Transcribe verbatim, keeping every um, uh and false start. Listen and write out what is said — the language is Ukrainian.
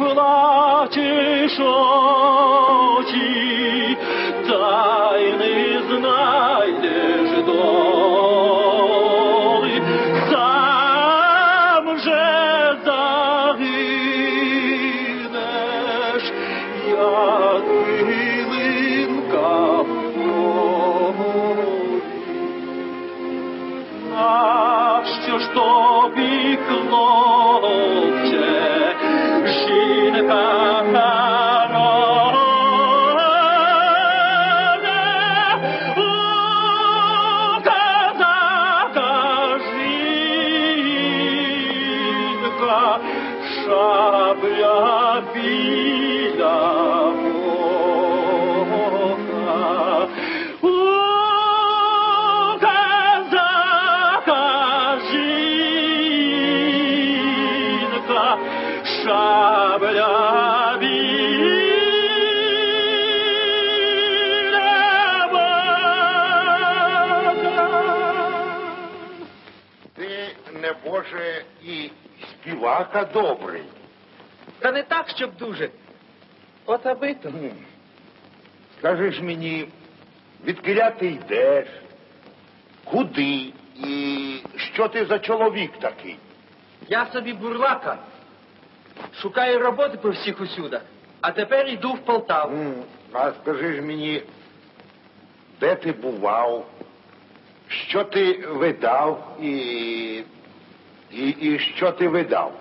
плачеш очі, та й не знайдеш долі, сам же загинеш, як хвилинка в полі. Нащо ж тобі, хлопче, жінка народна? У козака жінка, шабля біля бока. У козака жінка, шабля біля бока. Ти, небоже, і співака добрий. Та не так, щоб дуже. От аби то. Скажи ж мені, відкіля ти йдеш, куди і що ти за чоловік такий? Я собі бурлака. Шукаю роботи по всіх усюдах. А тепер йду в Полтаву. М, А скажи ж мені, де ти бував, що ти видав і, і, і що ти видав?